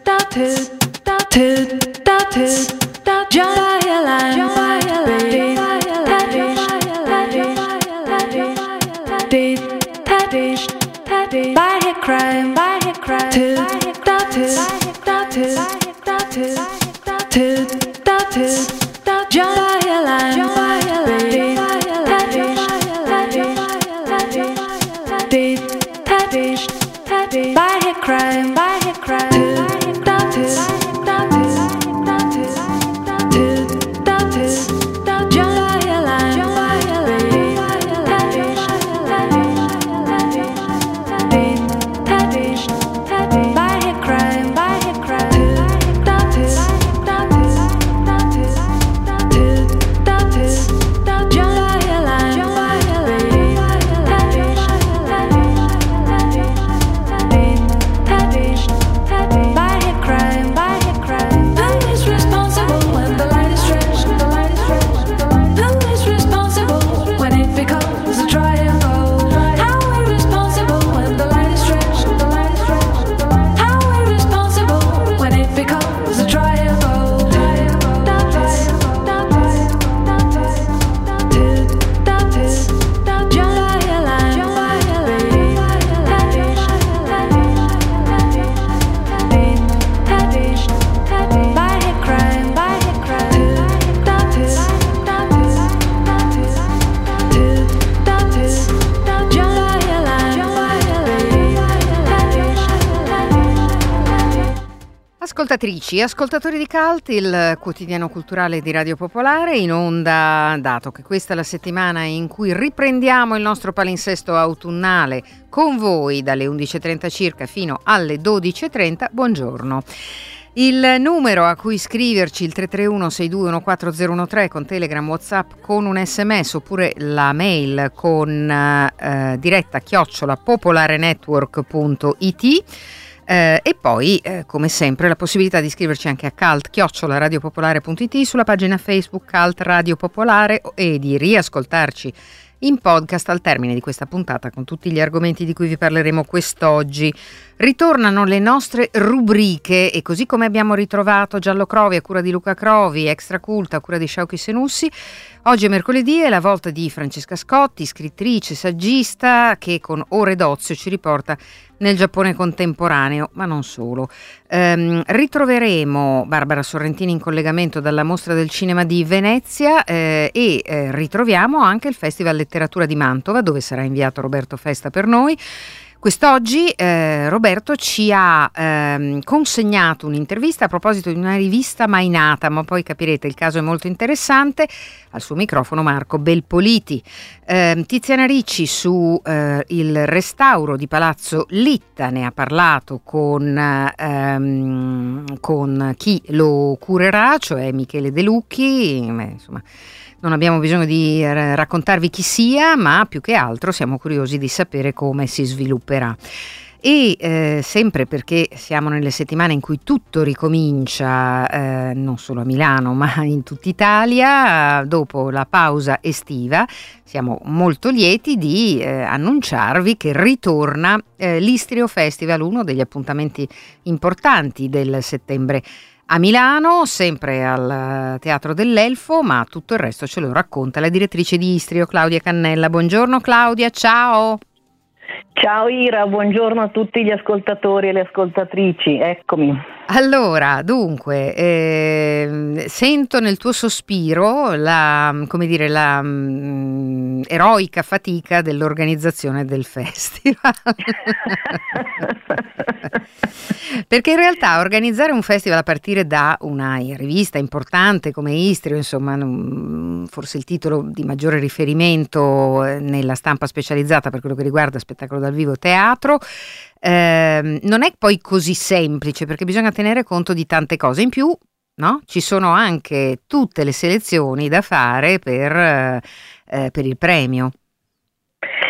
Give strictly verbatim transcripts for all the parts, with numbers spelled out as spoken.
Ascoltatrici, ascoltatori di Cult, il quotidiano culturale di Radio Popolare, in onda, dato che questa è la settimana in cui riprendiamo il nostro palinsesto autunnale con voi dalle undici e trenta circa fino alle dodici e trenta. Buongiorno. Il numero a cui scriverci, il tre tre uno sei due uno quattro zero uno tre, con Telegram, WhatsApp, con un sms, oppure la mail con eh, diretta chiocciola popolarenetwork punto it. Eh, e poi eh, come sempre la possibilità di iscriverci anche a cult chiocciola radiopopolare punto it, sulla pagina Facebook Cult Radio Popolare, e di riascoltarci in podcast al termine di questa puntata con tutti gli argomenti di cui vi parleremo quest'oggi. Ritornano le nostre rubriche e così come abbiamo ritrovato Giallo Crovi a cura di Luca Crovi, Extra Cult a cura di Shauki Senussi, oggi è mercoledì, è la volta di Francesca Scotti, scrittrice, saggista, che con Ore d'Ozio ci riporta nel Giappone contemporaneo, ma non solo. Ehm, ritroveremo Barbara Sorrentini in collegamento dalla Mostra del Cinema di Venezia eh, e eh, ritroviamo anche il Festival Letteratura di Mantova, dove sarà inviato Roberto Festa per noi. Quest'oggi eh, Roberto ci ha ehm, consegnato un'intervista a proposito di una rivista mai nata, ma poi capirete, il caso è molto interessante. Al suo microfono Marco Belpoliti. Eh, Tiziana Ricci su eh, il restauro di Palazzo Litta ne ha parlato con, ehm, con chi lo curerà, cioè Michele De Lucchi. Beh, insomma, non abbiamo bisogno di raccontarvi chi sia, ma più che altro siamo curiosi di sapere come si svilupperà. E eh, sempre perché siamo nelle settimane in cui tutto ricomincia, eh, non solo a Milano ma in tutta Italia, dopo la pausa estiva, siamo molto lieti di eh, annunciarvi che ritorna eh, l'Istrio Festival, uno degli appuntamenti importanti del settembre a Milano, sempre al Teatro dell'Elfo, ma tutto il resto ce lo racconta la direttrice di Istrio, Claudia Cannella. Buongiorno Claudia, ciao! Ciao Ira, buongiorno a tutti gli ascoltatori e le ascoltatrici, eccomi. Allora, dunque, eh, sento nel tuo sospiro la, come dire, la um, eroica fatica dell'organizzazione del festival. Perché in realtà organizzare un festival a partire da una rivista importante come Istrio, insomma, forse il titolo di maggiore riferimento nella stampa specializzata per quello che riguarda spettacolo dal vivo, teatro, eh, non è poi così semplice, perché bisogna tenere conto di tante cose. In più, no? Ci sono anche tutte le selezioni da fare per, eh, per il premio.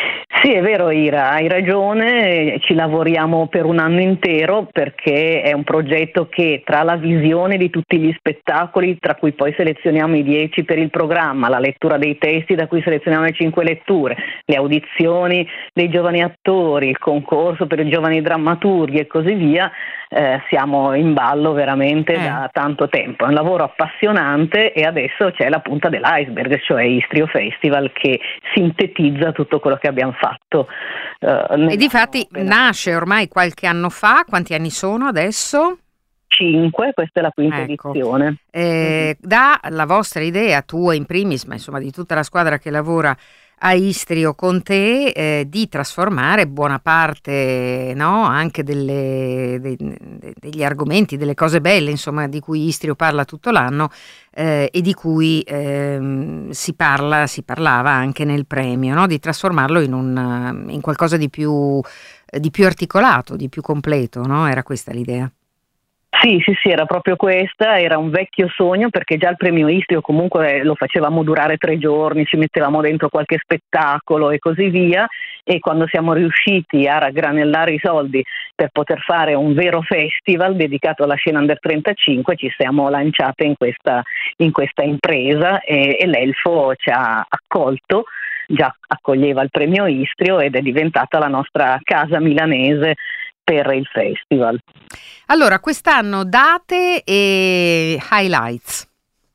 Sì, è vero Ira, hai ragione, ci lavoriamo per un anno intero perché è un progetto che tra la visione di tutti gli spettacoli, tra cui poi selezioniamo i dieci per il programma, la lettura dei testi da cui selezioniamo le cinque letture, le audizioni dei giovani attori, il concorso per i giovani drammaturghi e così via, eh, siamo in ballo veramente eh. da tanto tempo. È un lavoro appassionante e adesso c'è la punta dell'iceberg, cioè Istrio Festival, che sintetizza tutto quello che abbiamo fatto. Uh, e difatti nasce ormai qualche anno fa. Quanti anni sono adesso? Cinque, questa è la quinta ecco. edizione. Eh, mm-hmm. Da la vostra idea, tua in primis, ma insomma di tutta la squadra che lavora a Istrio con te, eh, di trasformare buona parte, no, anche delle, de, de, degli argomenti, delle cose belle, insomma, di cui Istrio parla tutto l'anno, eh, e di cui eh, si parla, si parlava anche nel premio, no? Di trasformarlo in, un, in qualcosa di più, di più articolato, di più completo, no? Era questa l'idea. Sì, sì, sì, era proprio questa, era un vecchio sogno perché già il premio Istrio comunque lo facevamo durare tre giorni, ci mettevamo dentro qualche spettacolo e così via, e quando siamo riusciti a raggranellare i soldi per poter fare un vero festival dedicato alla scena under trentacinque ci siamo lanciate in questa, in questa impresa e, e l'Elfo ci ha accolto, già accoglieva il premio Istrio ed è diventata la nostra casa milanese per il festival. Allora, quest'anno date e highlights.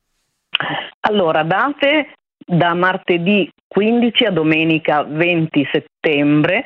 Allora, date da martedì quindici a domenica venti settembre.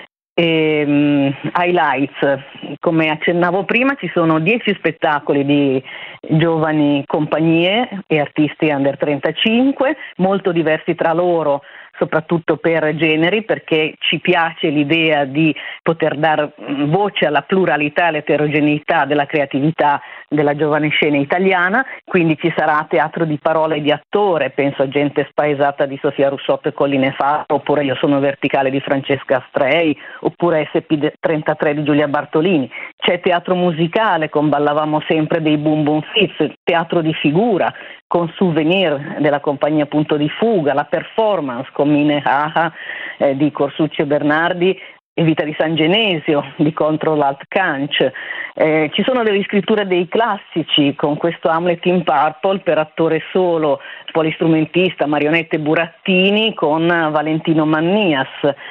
E, um, highlights, come accennavo prima, ci sono dieci spettacoli di giovani compagnie e artisti under trentacinque, molto diversi tra loro, soprattutto per generi, perché ci piace l'idea di poter dar voce alla pluralità e all'eterogeneità della creatività della giovane scena italiana. Quindi ci sarà teatro di parola e di attore, penso a Gente spaesata di Sofia Russotto e Colline Fato, oppure Io sono verticale di Francesca Astrei, oppure S P trentatré di Giulia Bartolini. C'è teatro musicale con Ballavamo sempre dei Boom Boom Fizz, teatro di figura con Souvenir della compagnia Punto di Fuga, la performance con Mine Haha eh, di Corsucci e Bernardi e Vita di San Genesio di Control Alt Canch. Eh, ci sono delle riscritture dei classici con questo Hamlet in Purple per attore solo, polistrumentista, marionette Burattini con Valentino Mannias.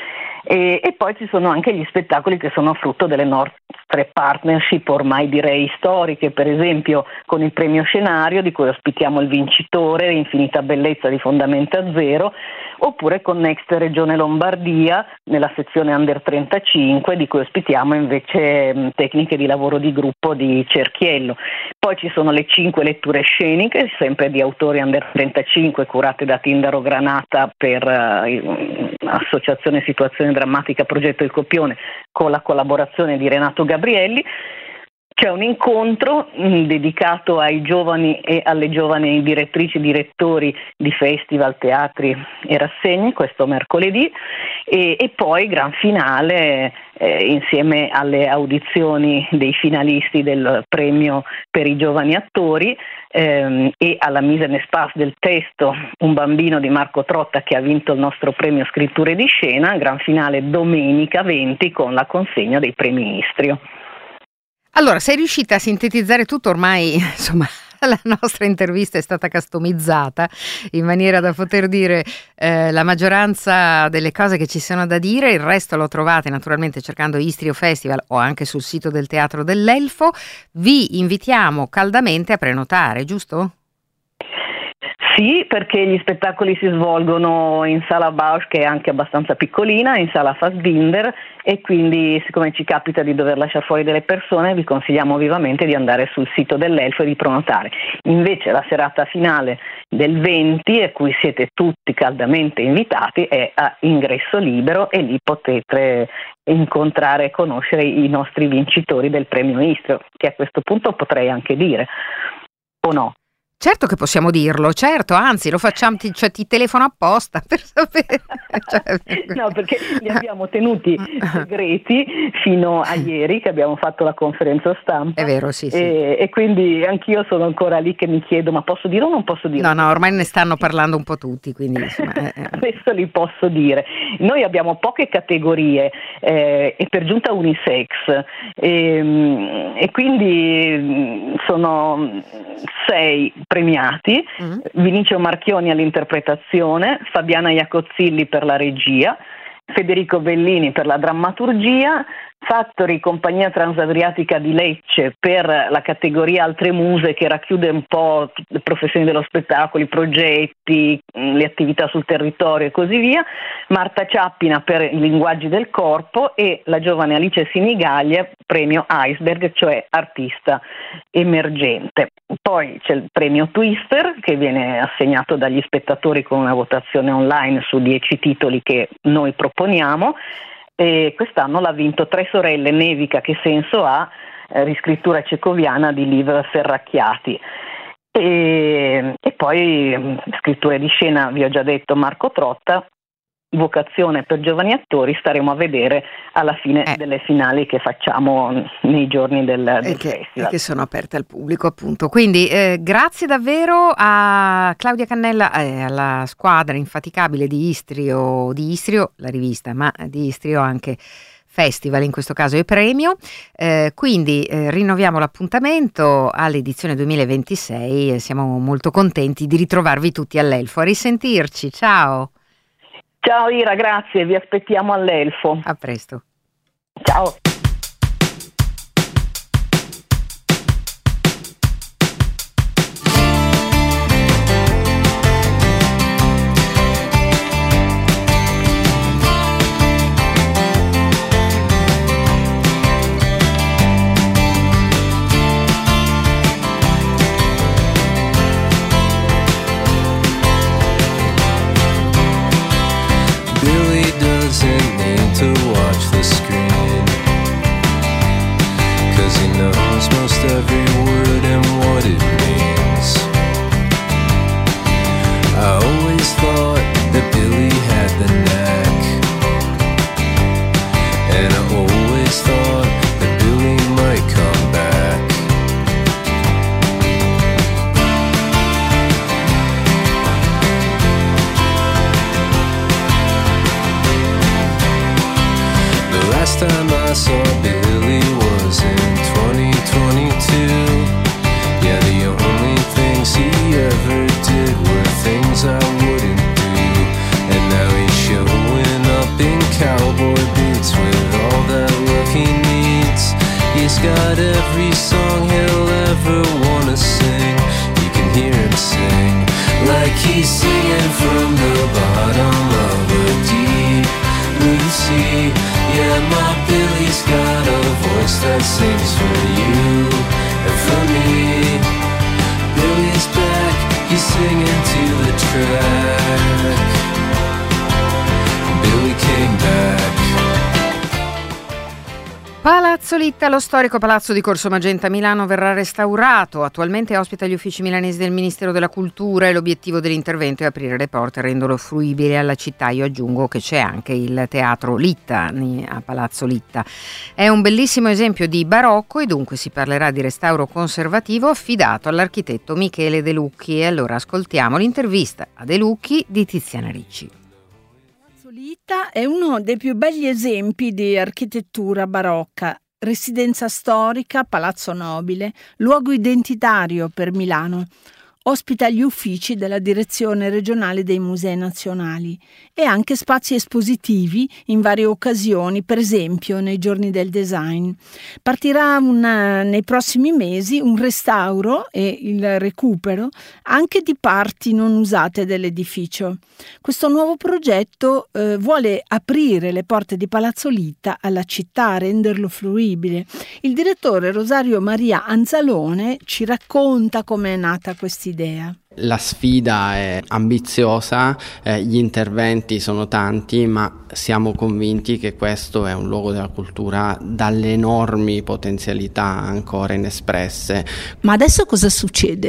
E, e poi ci sono anche gli spettacoli che sono frutto delle nostre partnership ormai direi storiche, per esempio con il premio Scenario di cui ospitiamo il vincitore, Infinita Bellezza di Fondamenta Zero, oppure con Next Regione Lombardia nella sezione under trentacinque di cui ospitiamo invece mh, tecniche di lavoro di gruppo di Cerchiello. Poi ci sono le cinque letture sceniche, sempre di autori under trentacinque, curate da Tindaro Granata per uh, Associazione Situazione Drammatica Progetto Il Copione, con la collaborazione di Renato Gabrielli. C'è un incontro mh, dedicato ai giovani e alle giovani direttrici e direttori di festival, teatri e rassegne questo mercoledì e, e poi gran finale eh, insieme alle audizioni dei finalisti del premio per i giovani attori ehm, e alla mise en espace del testo Un bambino di Marco Trotta che ha vinto il nostro premio Scritture di Scena, gran finale domenica venti con la consegna dei premi Istrio. Allora, sei riuscita a sintetizzare tutto, ormai insomma la nostra intervista è stata customizzata in maniera da poter dire eh, la maggioranza delle cose che ci sono da dire, il resto lo trovate naturalmente cercando Istrio Festival o anche sul sito del Teatro dell'Elfo. Vi invitiamo caldamente a prenotare, giusto? Sì, perché gli spettacoli si svolgono in Sala Bausch, che è anche abbastanza piccolina, in Sala Fassbinder, e quindi siccome ci capita di dover lasciare fuori delle persone vi consigliamo vivamente di andare sul sito dell'Elfo e di prenotare. Invece la serata finale del venti, a cui siete tutti caldamente invitati, è a ingresso libero e lì potete incontrare e conoscere i nostri vincitori del premio Istrio, che a questo punto potrei anche dire, o no? Certo che possiamo dirlo, certo, anzi lo facciamo, ti, cioè ti telefono apposta per sapere. Cioè, no, perché li abbiamo tenuti segreti fino a ieri che abbiamo fatto la conferenza stampa. È vero, sì, sì. E, e quindi anch'io sono ancora lì che mi chiedo, ma posso dire o non posso dire? No, no, ormai ne stanno parlando un po' tutti, quindi insomma, eh, eh. Adesso li posso dire. Noi abbiamo poche categorie eh, e per giunta unisex e, e quindi sono sei premiati, mm. Vinicio Marchioni all'interpretazione, Fabiana Iacozzilli per la regia, Federico Bellini per la drammaturgia, Fattori Compagnia Transadriatica di Lecce per la categoria Altre Muse, che racchiude un po' le professioni dello spettacolo, i progetti, le attività sul territorio e così via, Marta Ciappina per i linguaggi del corpo e la giovane Alice Sinigaglia premio Iceberg, cioè artista emergente. Poi c'è il premio Twister che viene assegnato dagli spettatori con una votazione online su dieci titoli che noi proponiamo. E quest'anno l'ha vinto Tre sorelle, Nevica che senso ha, eh, riscrittura cecoviana di Liv Ferracchiati. E, e poi mh, scritture di scena, vi ho già detto, Marco Trotta, vocazione per giovani attori, staremo a vedere alla fine eh. delle finali che facciamo nei giorni del, del e che, festival. E che sono aperte al pubblico, appunto. Quindi eh, grazie davvero a Claudia Cannella e eh, alla squadra infaticabile di Istrio, di Istrio, la rivista, ma di Istrio anche Festival, in questo caso e premio. Eh, quindi eh, rinnoviamo l'appuntamento all'edizione duemilaventisei e siamo molto contenti di ritrovarvi tutti all'Elfo. A risentirci, ciao! Ciao Ira, grazie, vi aspettiamo all'Elfo. A presto. Ciao. To watch the screen, 'cause he knows most every word and what it means. I always thought that Billy had the knack, and I always thought that Billy might come back. Last time I saw Billy was in twenty twenty-two. Yeah, the only things he ever did were things I wouldn't do. And now he's showing up in cowboy boots with all that love he needs. He's got every song he'll ever wanna sing. You can hear him sing like he's singing from the bottom of a deep blue sea. Yeah, my Billy's got a voice that sings for you and for me. Billy's back, he's singing to the track. Billy came back. Palazzo Litta, lo storico palazzo di Corso Magenta a Milano, verrà restaurato. Attualmente ospita gli uffici milanesi del Ministero della Cultura e l'obiettivo dell'intervento è aprire le porte e renderlo fruibile alla città. Io aggiungo che c'è anche il teatro Litta a Palazzo Litta. È un bellissimo esempio di barocco e dunque si parlerà di restauro conservativo affidato all'architetto Michele De Lucchi. E allora ascoltiamo l'intervista a De Lucchi di Tiziana Ricci. Litta è uno dei più begli esempi di architettura barocca, residenza storica, palazzo nobile, luogo identitario per Milano. Ospita gli uffici della Direzione regionale dei Musei Nazionali e anche spazi espositivi in varie occasioni, per esempio nei giorni del design. Partirà una, nei prossimi mesi un restauro e il recupero anche di parti non usate dell'edificio. Questo nuovo progetto eh, vuole aprire le porte di Palazzo Litta alla città, renderlo fruibile. Il direttore Rosario Maria Anzalone ci racconta come è nata questa idea. La sfida è ambiziosa, eh, gli interventi sono tanti, ma siamo convinti che questo è un luogo della cultura dalle enormi potenzialità ancora inespresse. Ma adesso cosa succede?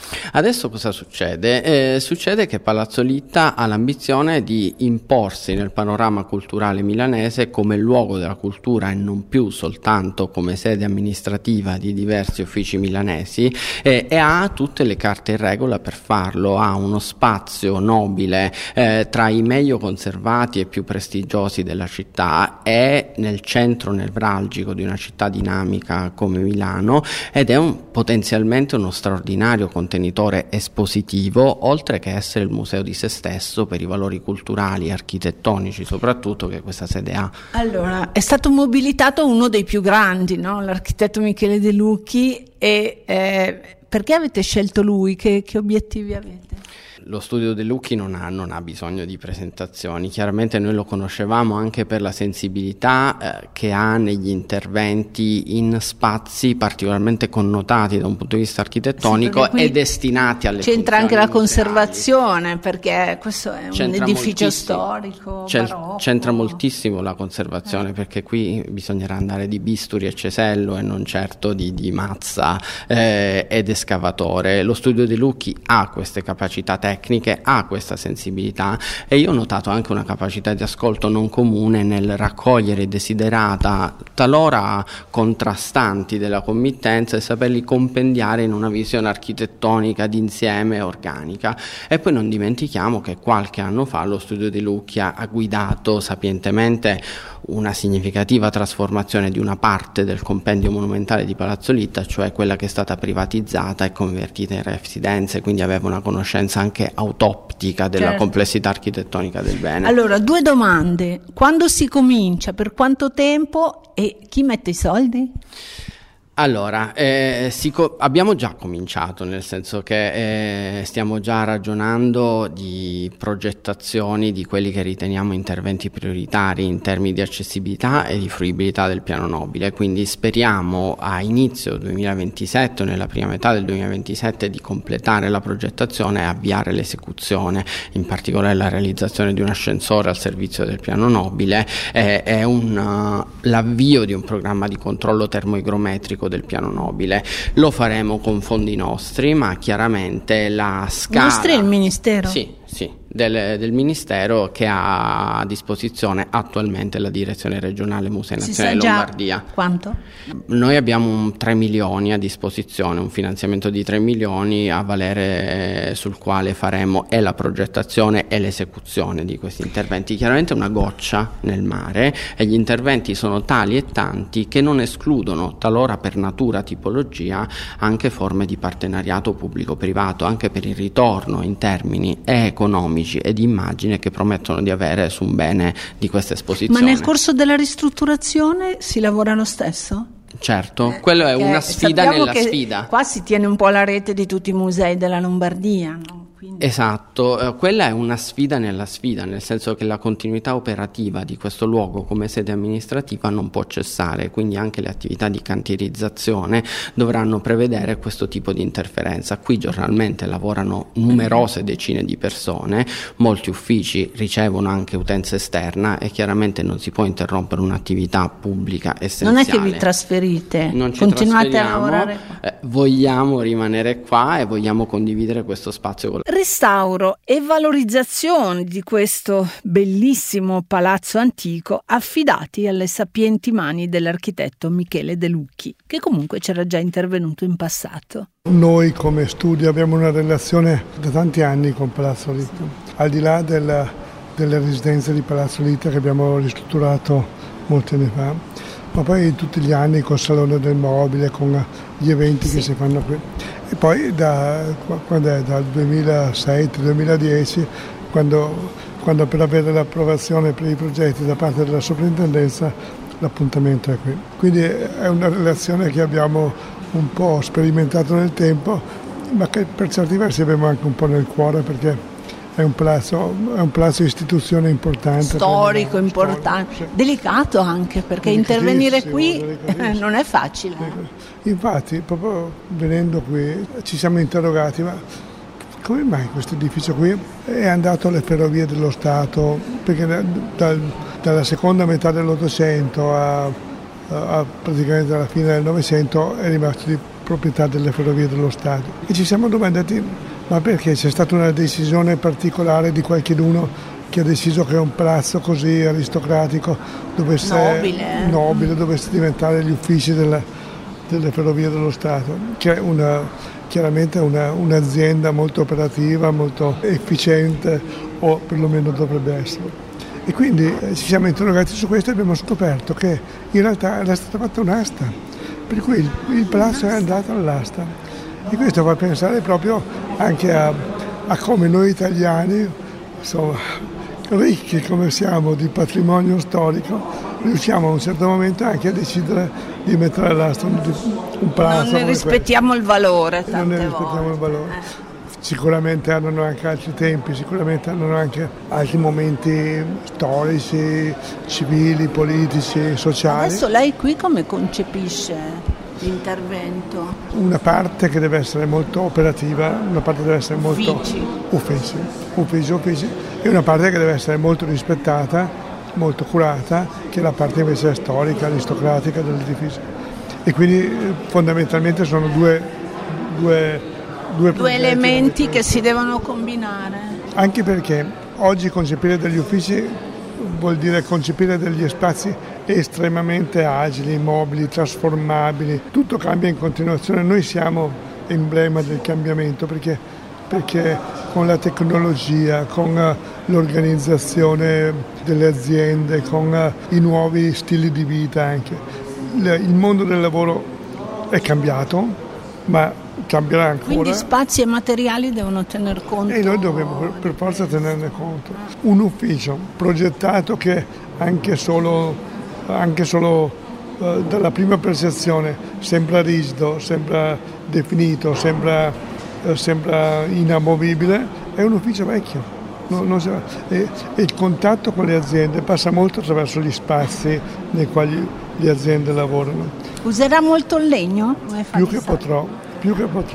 Adesso cosa succede? Eh, succede che Palazzo Litta ha l'ambizione di imporsi nel panorama culturale milanese come luogo della cultura e non più soltanto come sede amministrativa di diversi uffici milanesi, eh, e ha tutte le carte in regola per farlo. Ha uno spazio nobile eh, tra i meglio conservati e più prestigiosi della città, è nel centro nevralgico di una città dinamica come Milano ed è un, potenzialmente uno straordinario contenitore espositivo, oltre che essere il museo di se stesso per i valori culturali, architettonici soprattutto, che questa sede ha. Allora, è stato mobilitato uno dei più grandi, no? L'architetto Michele De Lucchi, e eh, perché avete scelto lui? Che, che obiettivi avete? Lo studio De Lucchi non ha, non ha bisogno di presentazioni, chiaramente noi lo conoscevamo anche per la sensibilità eh, che ha negli interventi in spazi particolarmente connotati da un punto di vista architettonico sì, e destinati alle c'entra anche la museali. Conservazione, perché questo è c'entra un edificio moltissimo. storico, C'è, barocco. C'entra moltissimo la conservazione, eh. perché qui bisognerà andare di bisturi e cesello e non certo di, di mazza eh, ed escavatore. Lo studio De Lucchi ha queste capacità tecniche, ha questa sensibilità, e io ho notato anche una capacità di ascolto non comune nel raccogliere i desiderata talora contrastanti della committenza e saperli compendiare in una visione architettonica d'insieme organica. E poi non dimentichiamo che qualche anno fa lo studio De Lucchi ha guidato sapientemente una significativa trasformazione di una parte del compendio monumentale di Palazzo Litta, cioè quella che è stata privatizzata e convertita in residenze, quindi aveva una conoscenza anche autoptica della certo. complessità architettonica del bene. Allora, due domande: quando si comincia, per quanto tempo e chi mette i soldi? Allora, eh, si co- abbiamo già cominciato, nel senso che eh, stiamo già ragionando di progettazioni di quelli che riteniamo interventi prioritari in termini di accessibilità e di fruibilità del piano nobile, quindi speriamo a inizio duemilaventisette o nella prima metà del duemilaventisette di completare la progettazione e avviare l'esecuzione, in particolare la realizzazione di un ascensore al servizio del piano nobile e, e un, uh, l'avvio di un programma di controllo termoigrometrico del piano nobile. Lo faremo con fondi nostri, ma chiaramente la scala... Nostri è il Ministero? Sì, sì. Del, del Ministero, che ha a disposizione attualmente la Direzione Regionale Musei Nazionali Lombardia. Quanto? Noi abbiamo un tre milioni a disposizione, un finanziamento di tre milioni a valere, eh, sul quale faremo e la progettazione e l'esecuzione di questi interventi. Chiaramente una goccia nel mare, e gli interventi sono tali e tanti che non escludono, talora per natura, tipologia, anche forme di partenariato pubblico-privato, anche per il ritorno in termini economici e di immagine che promettono di avere su un bene di questa esposizione. Ma nel corso della ristrutturazione si lavora lo stesso? Certo, eh, quello è una sfida nella sfida. Qua si tiene un po' la rete di tutti i musei della Lombardia, no? Quindi... Esatto, eh, quella è una sfida nella sfida, nel senso che la continuità operativa di questo luogo come sede amministrativa non può cessare, quindi anche le attività di cantierizzazione dovranno prevedere questo tipo di interferenza. Qui giornalmente lavorano numerose decine di persone, molti uffici ricevono anche utenza esterna e chiaramente non si può interrompere un'attività pubblica essenziale. Non è che vi trasferite, non ci continuate a lavorare qua. Eh, vogliamo rimanere qua e vogliamo condividere questo spazio con Restauro e valorizzazione di questo bellissimo palazzo antico affidati alle sapienti mani dell'architetto Michele De Lucchi, che comunque c'era già intervenuto in passato. Noi come studio abbiamo una relazione da tanti anni con Palazzo Litta, al di là della, delle residenze di Palazzo Litta che abbiamo ristrutturato molti anni fa, ma poi tutti gli anni col Salone del Mobile, con gli eventi sì. che si fanno qui. E poi da, quando è, dal duemilasette duemiladieci, quando, quando per avere l'approvazione per i progetti da parte della soprintendenza, l'appuntamento è qui. Quindi è una relazione che abbiamo un po' sperimentato nel tempo, ma che per certi versi abbiamo anche un po' nel cuore, perché è un palazzo, è un palazzo istituzione importante. Storico, importante, storico, sì. Delicato anche, perché intervenire qui non è facile. Infatti, proprio venendo qui ci siamo interrogati, ma come mai questo edificio qui è andato alle Ferrovie dello Stato? Perché dal, dalla seconda metà dell'Ottocento a, a praticamente alla fine del Novecento è rimasto di proprietà delle Ferrovie dello Stato. E ci siamo domandati, ma perché c'è stata una decisione particolare di qualcheduno che ha deciso che un palazzo così aristocratico dovesse, nobile, nobile, dovesse diventare gli uffici della, delle Ferrovie dello Stato, che è una, chiaramente una, un'azienda molto operativa, molto efficiente, o perlomeno dovrebbe essere. E quindi eh, ci siamo interrogati su questo e abbiamo scoperto che in realtà era stata fatta un'asta, per cui il, il palazzo è andato all'asta. E questo fa pensare proprio anche a, a come noi italiani, insomma, ricchi come siamo di patrimonio storico, riusciamo a un certo momento anche a decidere di mettere all'asta un, un palazzo. Non ne rispettiamo il valore tante non ne rispettiamo volte. il valore. Eh. Sicuramente hanno anche altri tempi, sicuramente hanno anche altri momenti storici, civili, politici, sociali. Adesso lei qui come concepisce l'intervento? Una parte che deve essere molto operativa, una parte deve essere molto uffici, uffici, uffici, uffici e una parte che deve essere molto rispettata, molto curata, che è la parte invece storica, aristocratica dell'edificio. E quindi fondamentalmente sono due, due, due, due elementi che si devono combinare. Anche perché oggi concepire degli uffici vuol dire concepire degli spazi estremamente agili, mobili, trasformabili, tutto cambia in continuazione. Noi siamo emblema del cambiamento perché, perché con la tecnologia, con l'organizzazione delle aziende, con i nuovi stili di vita anche, il mondo del lavoro è cambiato, ma cambierà ancora. Quindi spazi e materiali devono tener conto. E noi dobbiamo per, per forza tenerne conto. Un ufficio progettato che anche solo, anche solo eh, dalla prima percezione sembra rigido, sembra definito, sembra, eh, sembra inamovibile, è un ufficio vecchio. No, non si, e, e il contatto con le aziende passa molto attraverso gli spazi nei quali le aziende lavorano. Userà molto il legno? Più che potrò. più che potrò.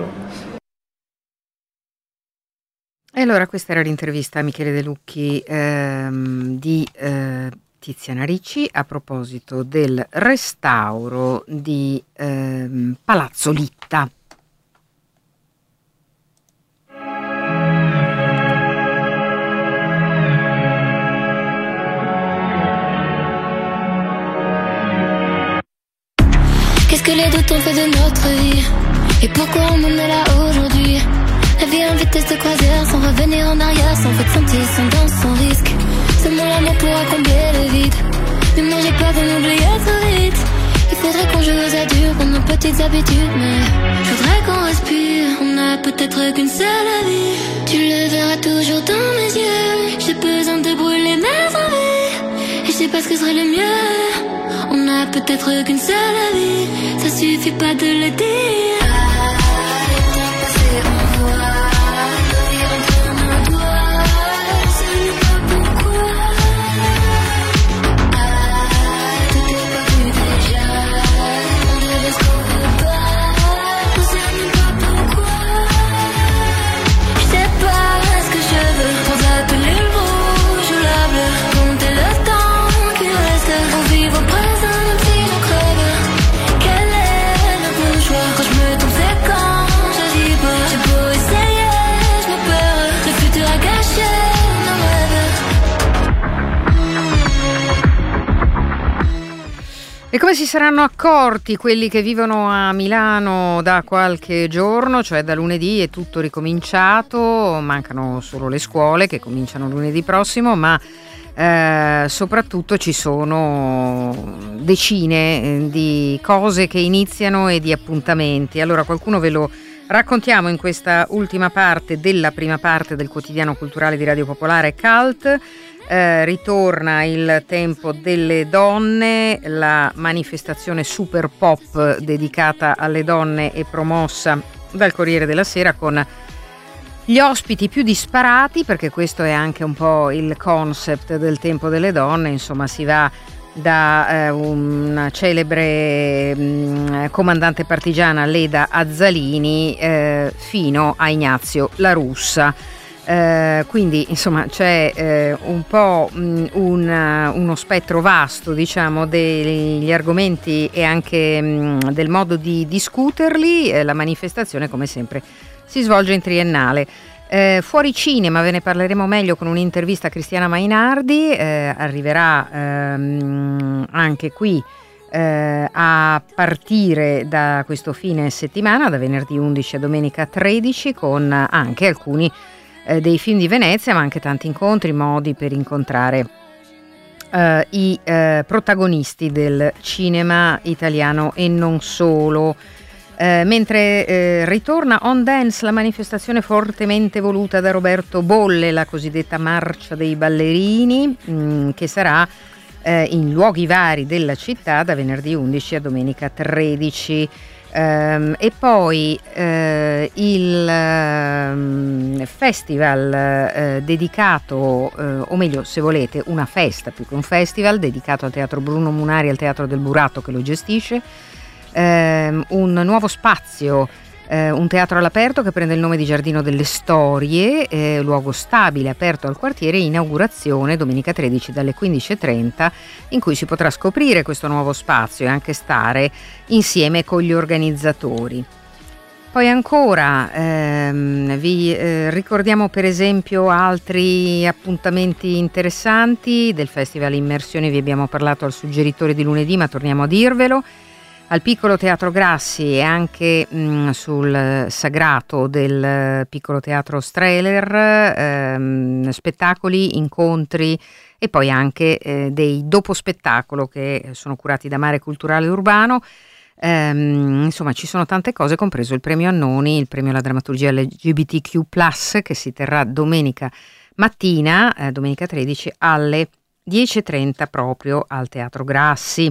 E allora questa era l'intervista a Michele De Lucchi ehm, di eh, Tiziana Ricci a proposito del restauro di ehm, Palazzo Litta. Qu'est-ce que les doutes ont fait de notre vie? Et pourquoi on en est là aujourd'hui? La vie a une vitesse de croisière, sans revenir en arrière, sans fait de sentir, sans danse, sans risque. Seulement l'amour pourra combler le vide. Mais moi j'ai peur de m'oublier trop vite. Il faudrait qu'on joue aux adultes pour nos petites habitudes. Mais je voudrais qu'on respire, on a peut-être qu'une seule vie. Tu le verras toujours dans mes yeux. J'ai besoin de brûler mes envies. Et je sais pas ce que serait le mieux. On a peut-être qu'une seule vie. Ça suffit pas de le dire. E come si saranno accorti quelli che vivono a Milano da qualche giorno, cioè da lunedì è tutto ricominciato, mancano solo le scuole che cominciano lunedì prossimo, ma eh, soprattutto ci sono decine di cose che iniziano e di appuntamenti. Allora qualcuno ve lo raccontiamo in questa ultima parte della prima parte del quotidiano culturale di Radio Popolare Cult. Eh, ritorna il tempo delle donne, la manifestazione super pop dedicata alle donne e promossa dal Corriere della Sera con gli ospiti più disparati, perché questo è anche un po' il concept del tempo delle donne. Insomma, si va da eh, un celebre mh, comandante partigiana, Leda Azzalini, eh, fino a Ignazio La Russa. Uh, quindi insomma c'è uh, un po' mh, un, uh, uno spettro vasto, diciamo, degli argomenti e anche mh, del modo di discuterli. Uh, la manifestazione, come sempre, si svolge in triennale. Uh, fuori cinema ve ne parleremo meglio con un'intervista a Cristiana Mainardi. Uh, arriverà uh, anche qui uh, a partire da questo fine settimana, da venerdì undici a domenica tredici, con anche alcuni dei film di Venezia, ma anche tanti incontri, modi per incontrare uh, i uh, protagonisti del cinema italiano e non solo. Uh, mentre uh, ritorna On Dance, la manifestazione fortemente voluta da Roberto Bolle, la cosiddetta Marcia dei Ballerini, mh, che sarà uh, in luoghi vari della città da venerdì undici a domenica tredici. Um, e poi uh, il uh, festival uh, dedicato, uh, o meglio, se volete, una festa più che un festival, dedicato al Teatro Bruno Munari, al Teatro del Burato che lo gestisce, uh, un nuovo spazio, uh, un teatro all'aperto che prende il nome di Giardino delle Storie, uh, luogo stabile aperto al quartiere, inaugurazione domenica tredici dalle quindici e trenta, in cui si potrà scoprire questo nuovo spazio e anche stare insieme con gli organizzatori. Poi ancora ehm, vi eh, ricordiamo per esempio altri appuntamenti interessanti del Festival Immersioni. Vi abbiamo parlato al suggeritore di lunedì, ma torniamo a dirvelo. Al Piccolo Teatro Grassi e anche mh, sul Sagrato del Piccolo Teatro Strehler, ehm, spettacoli, incontri e poi anche eh, dei dopo spettacolo che sono curati da Mare Culturale Urbano. Ehm, insomma, ci sono tante cose, compreso il premio Annoni, il premio alla drammaturgia L G B T Q plus, che si terrà domenica mattina, eh, domenica tredici alle dieci e trenta proprio al Teatro Grassi.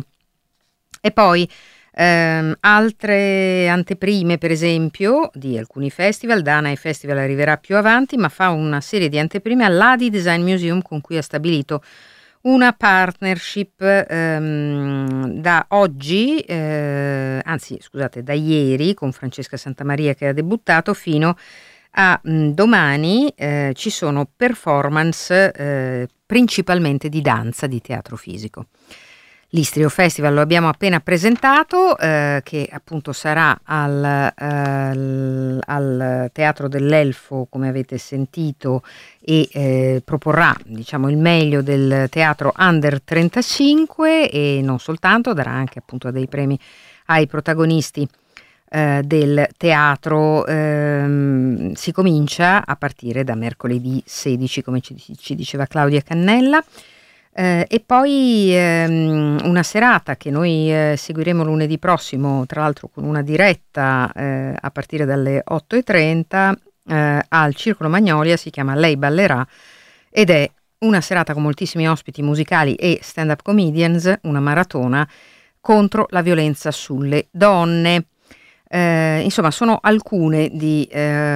E poi ehm, altre anteprime, per esempio, di alcuni festival. Danae Festival arriverà più avanti, ma fa una serie di anteprime all'A D I Design Museum, con cui ha stabilito una partnership ehm, da oggi, eh, anzi scusate, da ieri, con Francesca Santamaria che ha debuttato, fino a mh, domani. Eh, ci sono performance eh, principalmente di danza, di teatro fisico. L'Istrio Festival lo abbiamo appena presentato, eh, che appunto sarà al, al, al Teatro dell'Elfo, come avete sentito, e eh, proporrà, diciamo, il meglio del teatro under trentacinque e non soltanto, darà anche appunto dei premi ai protagonisti eh, del teatro. Eh, si comincia a partire da mercoledì sedici, come ci, ci diceva Claudia Cannella. Eh, e poi ehm, una serata che noi eh, seguiremo lunedì prossimo, tra l'altro con una diretta eh, a partire dalle otto e trenta eh, al Circolo Magnolia, si chiama Lei Ballerà, ed è una serata con moltissimi ospiti musicali e stand-up comedians, una maratona contro la violenza sulle donne. Eh, insomma, sono alcune di,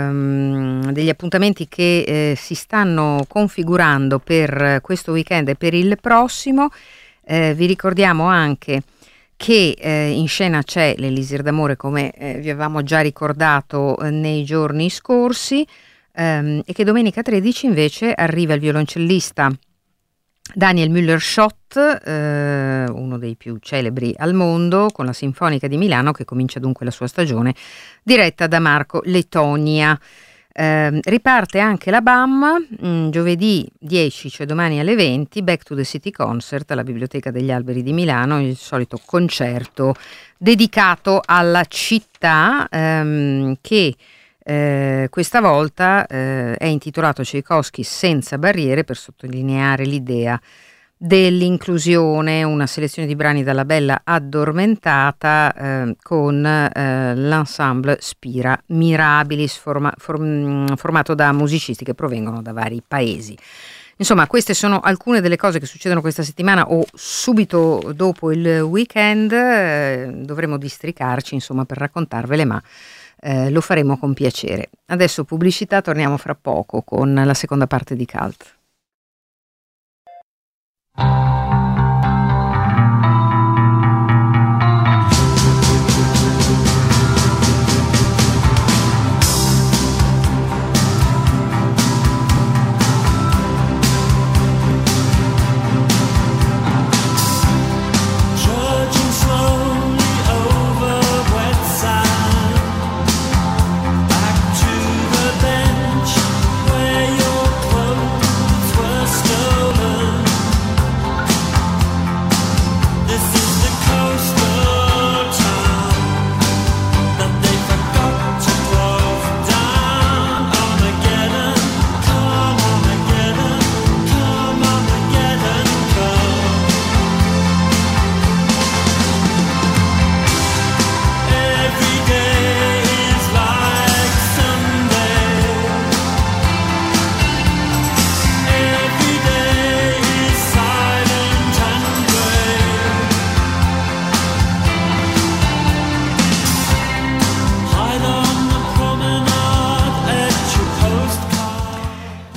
ehm, degli appuntamenti che eh, si stanno configurando per questo weekend e per il prossimo. Eh, vi ricordiamo anche che eh, in scena c'è l'Elisir d'Amore, come eh, vi avevamo già ricordato eh, nei giorni scorsi, ehm, e che domenica tredici invece arriva il violoncellista Daniel Müller-Schott, eh, uno dei più celebri al mondo, con la Sinfonica di Milano, che comincia dunque la sua stagione, diretta da Marco Lettonia. Eh, riparte anche la B A M, mh, giovedì dieci, cioè domani alle venti, Back to the City Concert alla Biblioteca degli Alberi di Milano, il solito concerto dedicato alla città, ehm, che Eh, questa volta eh, è intitolato Tchaikovsky senza barriere, per sottolineare l'idea dell'inclusione, una selezione di brani dalla Bella Addormentata eh, con eh, l'ensemble Spira Mirabilis, forma, form, formato da musicisti che provengono da vari paesi. Insomma, queste sono alcune delle cose che succedono questa settimana o subito dopo il weekend. Eh, dovremo districarci, insomma, per raccontarvele, ma Eh, lo faremo con piacere. Adesso pubblicità, torniamo fra poco con la seconda parte di Cult.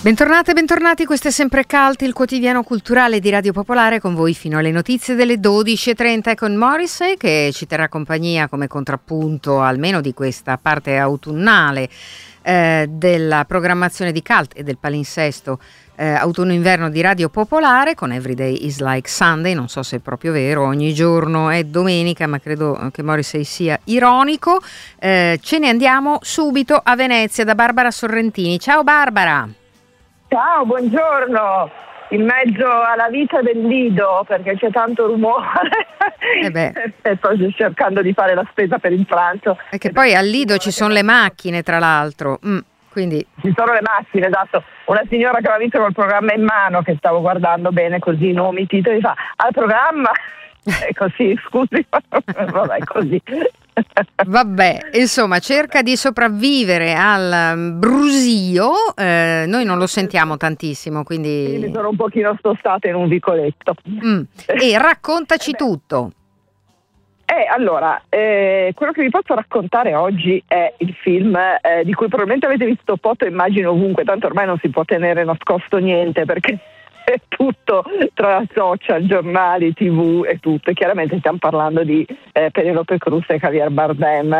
Bentornate, bentornati, questo è sempre Cult, il quotidiano culturale di Radio Popolare, con voi fino alle notizie delle dodici e trenta e con Morrissey che ci terrà compagnia come contrappunto almeno di questa parte autunnale eh, della programmazione di Cult e del palinsesto eh, autunno-inverno di Radio Popolare con Everyday is like Sunday. Non so se è proprio vero, ogni giorno è domenica, ma credo che Morrissey sia ironico. Eh, ce ne andiamo subito a Venezia da Barbara Sorrentini. Ciao Barbara! Ciao, buongiorno, in mezzo alla vita del Lido perché c'è tanto rumore eh beh. e sto cercando di fare la spesa per il pranzo. E che poi al Lido ci sono le macchine tra l'altro, mm, quindi... Ci sono le macchine, esatto. Una signora che aveva visto col programma in mano, che stavo guardando bene così, nomi, titoli, fa al programma... E così, scusi, vabbè, così. Vabbè, insomma, cerca di sopravvivere al brusio, eh, noi non lo sentiamo tantissimo, quindi... Mi sono un pochino spostata in un vicoletto. Mm. E raccontaci tutto. Eh, allora, eh, quello che vi posso raccontare oggi è il film eh, di cui probabilmente avete visto foto, immagino ovunque, tanto ormai non si può tenere nascosto niente perché... è tutto tra social, giornali, tv e tutto. E chiaramente stiamo parlando di eh, Penélope Cruz e Javier Bardem,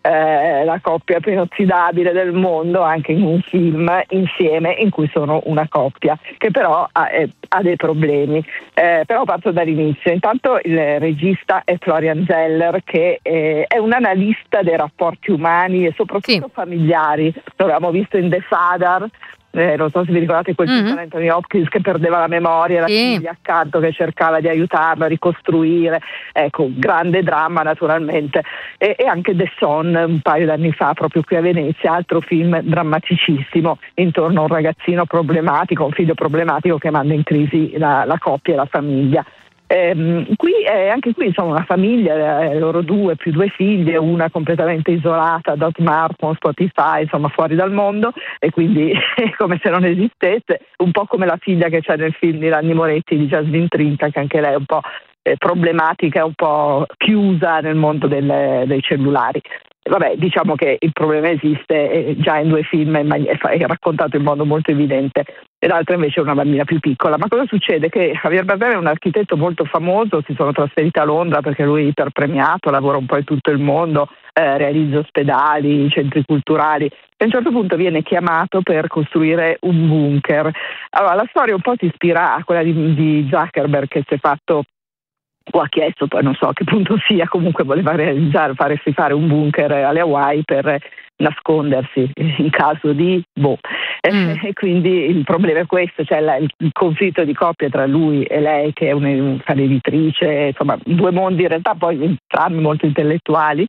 eh, la coppia più inossidabile del mondo, anche in un film insieme in cui sono una coppia che però ha, eh, ha dei problemi. Eh, però parto dall'inizio. Intanto il regista è Florian Zeller, che eh, è un analista dei rapporti umani e soprattutto sì. familiari. Lo abbiamo visto in The Father. Eh, non so se vi ricordate quel mm-hmm. film di Anthony Hopkins che perdeva la memoria, la sì. figlia accanto che cercava di aiutarlo a ricostruire, ecco, grande dramma naturalmente. E, e anche The Son un paio d'anni fa proprio qui a Venezia, altro film drammaticissimo intorno a un ragazzino problematico, un figlio problematico che manda in crisi la, la coppia e la famiglia. Eh, qui eh, anche qui insomma una famiglia, eh, loro due più due figlie, una completamente isolata da smartphone, Spotify, insomma fuori dal mondo, e quindi è come se non esistesse, un po' come la figlia che c'è nel film di Nanni Moretti di Jasmine Trinca, che anche lei è un po' eh, problematica, un po' chiusa nel mondo del, dei cellulari. Vabbè, diciamo che il problema esiste eh, già in due film, è, mani- è raccontato in modo molto evidente, e l'altra invece è una bambina più piccola. Ma cosa succede? Che Javier Bardem è un architetto molto famoso, si sono trasferiti a Londra perché lui è iperpremiato, lavora un po' in tutto il mondo, eh, realizza ospedali, centri culturali, e a un certo punto viene chiamato per costruire un bunker. Allora, la storia un po' si ispira a quella di, di Zuckerberg, che si è fatto o ha chiesto, poi non so a che punto sia, comunque voleva realizzare, farsi fare un bunker alle Hawaii per nascondersi in caso di boh. Mm. E quindi il problema è questo, cioè la, il conflitto di coppia tra lui e lei, che è un'editrice, insomma due mondi in realtà poi entrambi molto intellettuali.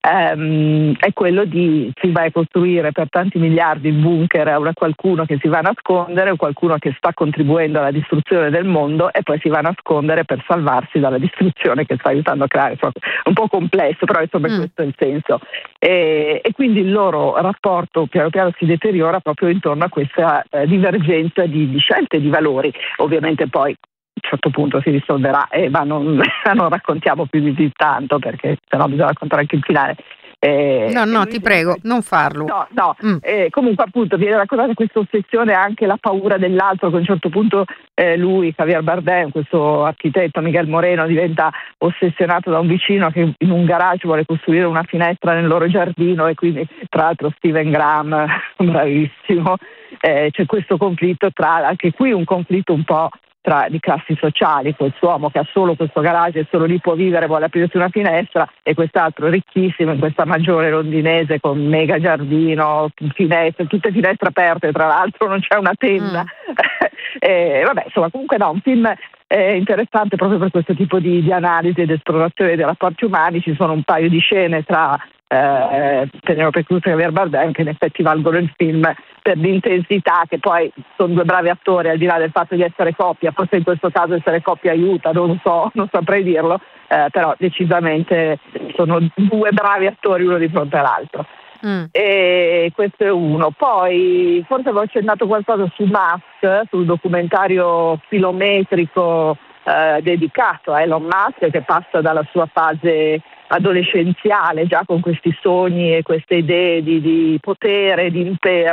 Um, è quello di si va a costruire per tanti miliardi il bunker a qualcuno che si va a nascondere, o qualcuno che sta contribuendo alla distruzione del mondo e poi si va a nascondere per salvarsi dalla distruzione che sta aiutando a creare. Insomma, un po' complesso, però insomma mm. questo è il senso, e, e quindi il loro rapporto piano piano si deteriora proprio intorno a questa eh, divergenza di, di scelte e di valori. Ovviamente poi a un certo punto si risolverà, eh, ma non, non raccontiamo più di, di tanto, perché sennò bisogna raccontare anche il finale. Eh, no, no, ti prego, non farlo. No, no. Mm. Eh, comunque appunto viene raccontata questa ossessione, anche la paura dell'altro, che a un certo punto eh, lui, Javier Bardem, questo architetto Miguel Moreno, diventa ossessionato da un vicino che in un garage vuole costruire una finestra nel loro giardino, e quindi tra l'altro Steven Graham, bravissimo, eh, c'è questo conflitto tra, anche qui un conflitto un po' tra di classi sociali, quest'uomo che ha solo questo garage e solo lì può vivere, vuole aprirsi una finestra, e quest'altro ricchissimo in questa maggiore londinese con mega giardino, finestre, tutte finestre aperte, tra l'altro non c'è una tenda. Mm. e, vabbè, insomma, comunque no, un film eh, interessante proprio per questo tipo di, di analisi ed esplorazione dei rapporti umani. Ci sono un paio di scene tra Eh, Penélope Cruz e Javier Bardem che in effetti valgono il film per l'intensità, che poi sono due bravi attori, al di là del fatto di essere coppia, forse in questo caso essere coppia aiuta, non so, non saprei dirlo, eh, però decisamente sono due bravi attori uno di fronte all'altro. Mm. E questo è uno. Poi forse avevo accennato qualcosa su Musk, sul documentario filometrico eh, dedicato a Elon Musk, che passa dalla sua fase adolescenziale già con questi sogni e queste idee di, di potere, di impero,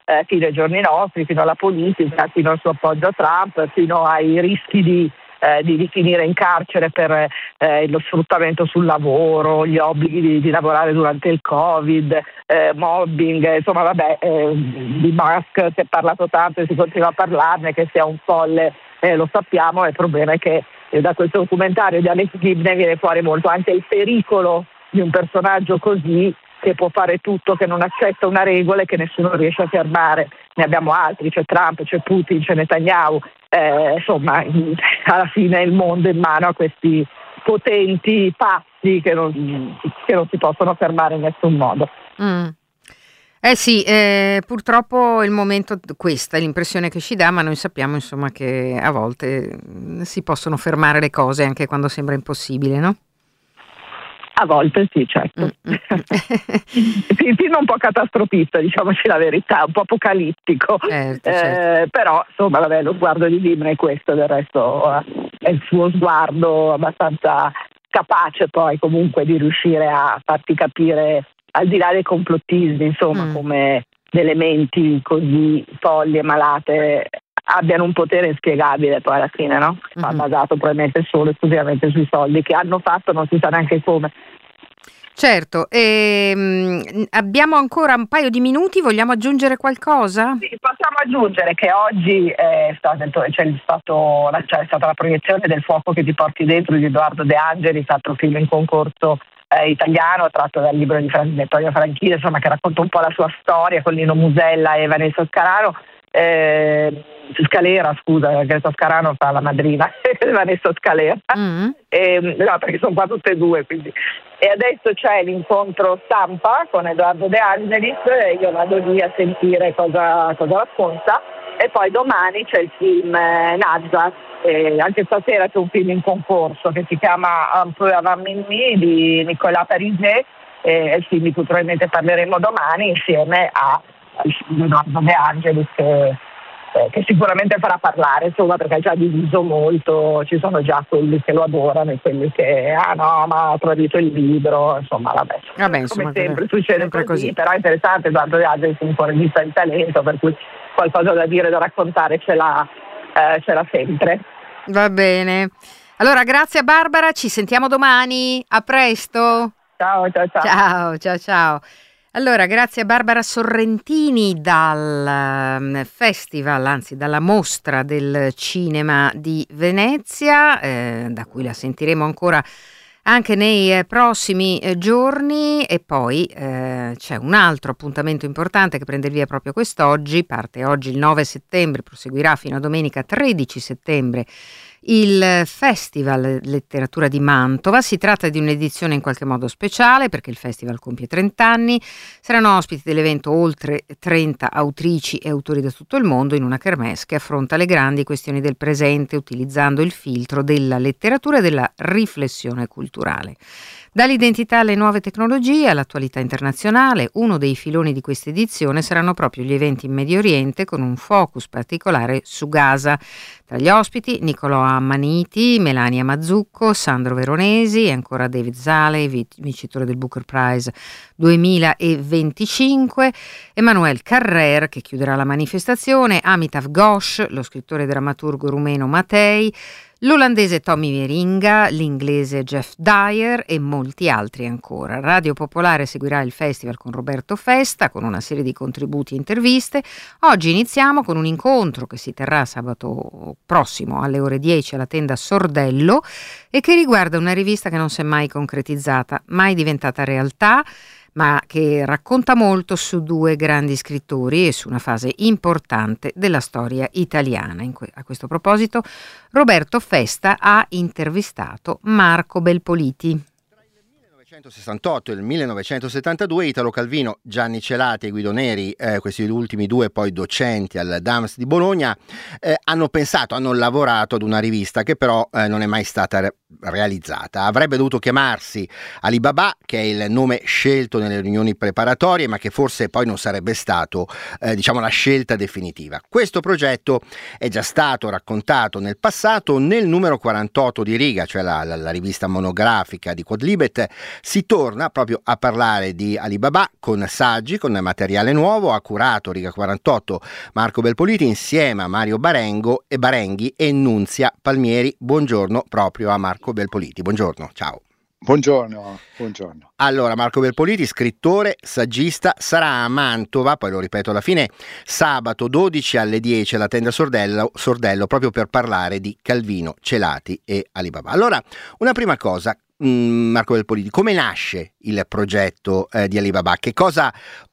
eh, fino ai giorni nostri, fino alla politica, fino al suo appoggio a Trump, fino ai rischi di Eh, di, di finire in carcere per eh, lo sfruttamento sul lavoro, gli obblighi di, di lavorare durante il Covid, eh, mobbing, insomma vabbè, eh, di Musk si è parlato tanto e si continua a parlarne, che sia un folle, eh, lo sappiamo. Il problema è che eh, da questo documentario di Alex Gibney viene fuori molto anche il pericolo di un personaggio così, che può fare tutto, che non accetta una regola e che nessuno riesce a fermare. Ne abbiamo altri, c'è Trump, c'è Putin, c'è Netanyahu, eh, insomma alla fine il mondo è in mano a questi potenti pazzi che non, che non si possono fermare in nessun modo. Mm. Eh sì, eh, purtroppo il momento, questa è l'impressione che ci dà, ma noi sappiamo insomma che a volte si possono fermare le cose anche quando sembra impossibile, no? A volte sì, certo. Mm-hmm. Il film è un po' catastrofista, diciamoci la verità, un po' apocalittico, certo, eh, certo. però insomma vabbè, lo sguardo di Gibney è questo, del resto è il suo sguardo abbastanza capace poi comunque di riuscire a farti capire, al di là dei complottismi, insomma, mm. come delle menti così folli e malate abbiano un potere inspiegabile poi alla fine, no? Mm-hmm. Basato probabilmente solo esclusivamente sui soldi che hanno fatto, non si sa neanche come. Certo, ehm, abbiamo ancora un paio di minuti, vogliamo aggiungere qualcosa? Sì, possiamo aggiungere che oggi è stato, c'è, stato, c'è stata la proiezione del Fuoco che ti porti dentro di Edoardo De Angelis, altro film in concorso eh, italiano, tratto dal libro di Fran- Vittorio Franchini, insomma, che racconta un po' la sua storia con Lino Musella e Vanessa Scarano. Eh, Scalera, scusa, Greta Scarano fa la madrina, Vanessa Scalera, mm. e, no, perché sono qua tutte e due, quindi. E adesso c'è l'incontro stampa con Edoardo De Angelis, e io vado lì a sentire cosa, cosa racconta, e poi domani c'è il film eh, Nazza, e anche stasera c'è un film in concorso che si chiama Un peu avant minuit di Nicolas Pariset, e è il film di cui probabilmente parleremo domani insieme a al film di Edoardo De Angelis, che che sicuramente farà parlare, insomma, perché ha già diviso molto, ci sono già quelli che lo adorano e quelli che ah no ma ha tradito il libro, insomma vabbè, vabbè insomma, come sempre succede sempre così, così, però è interessante. Edoardo De Angelis è un po' regista di talento, per cui qualcosa da dire, da raccontare ce l'ha, eh, ce l'ha sempre. Va bene, allora grazie a Barbara, ci sentiamo domani, a presto. Ciao ciao ciao. Ciao ciao ciao. Allora, grazie a Barbara Sorrentini dal festival, anzi dalla mostra del cinema di Venezia, eh, da cui la sentiremo ancora anche nei prossimi giorni. E poi eh, c'è un altro appuntamento importante che prende il via proprio quest'oggi, parte oggi il nove settembre, proseguirà fino a domenica tredici settembre, il Festival Letteratura di Mantova. Si tratta di un'edizione in qualche modo speciale perché il festival compie trenta anni. Saranno ospiti dell'evento oltre trenta autrici e autori da tutto il mondo in una kermesse che affronta le grandi questioni del presente utilizzando il filtro della letteratura e della riflessione culturale. Dall'identità alle nuove tecnologie all'attualità internazionale, uno dei filoni di questa edizione saranno proprio gli eventi in Medio Oriente con un focus particolare su Gaza. Tra gli ospiti Niccolò Ammaniti, Melania Mazzucco, Sandro Veronesi e ancora David Zale, vincitore del Booker Prize duemilaventicinque, Emmanuel Carrer che chiuderà la manifestazione, Amitav Ghosh, lo scrittore e drammaturgo rumeno Matei, l'olandese Tommy Wieringa, l'inglese Jeff Dyer e molti altri ancora. Radio Popolare seguirà il festival con Roberto Festa, con una serie di contributi e interviste. Oggi iniziamo con un incontro che si terrà sabato prossimo alle ore dieci alla tenda Sordello e che riguarda una rivista che non si è mai concretizzata, mai diventata realtà, ma che racconta molto su due grandi scrittori e su una fase importante della storia italiana. In que- a questo proposito, Roberto Festa ha intervistato Marco Belpoliti. Tra il millenovecentosessantotto e il millenovecentosettantadue Italo Calvino, Gianni Celati e Guido Neri, eh, questi ultimi due poi docenti al D A M S di Bologna, eh, hanno pensato, hanno lavorato ad una rivista che però eh, non è mai stata realizzata. Avrebbe dovuto chiamarsi Alibaba, che è il nome scelto nelle riunioni preparatorie, ma che forse poi non sarebbe stato eh, diciamo la scelta definitiva. Questo progetto è già stato raccontato nel passato nel numero quarantotto di Riga, cioè la, la, la rivista monografica di Quadlibet. Si torna proprio a parlare di Alibaba con saggi, con materiale nuovo. Ha curato Riga quarantotto Marco Belpoliti insieme a Mario Barengo e Barenghi e Nunzia Palmieri. Buongiorno proprio a Marco Belpoliti. Buongiorno, ciao. Buongiorno, buongiorno. Allora, Marco Belpoliti, scrittore, saggista, sarà a Mantova, poi lo ripeto alla fine, sabato dodici alle dieci alla tenda Sordello, Sordello proprio per parlare di Calvino, Celati e Alibaba. Allora, una prima cosa, mh, Marco Belpoliti, come nasce il progetto eh, di Alibaba? Che cosa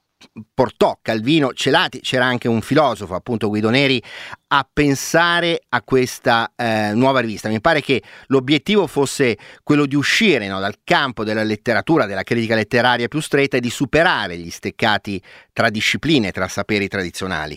portò Calvino, Celati, c'era anche un filosofo, appunto Guido Neri, a pensare a questa eh, nuova rivista? Mi pare che l'obiettivo fosse quello di uscire, no, dal campo della letteratura, della critica letteraria più stretta e di superare gli steccati tra discipline, tra saperi tradizionali.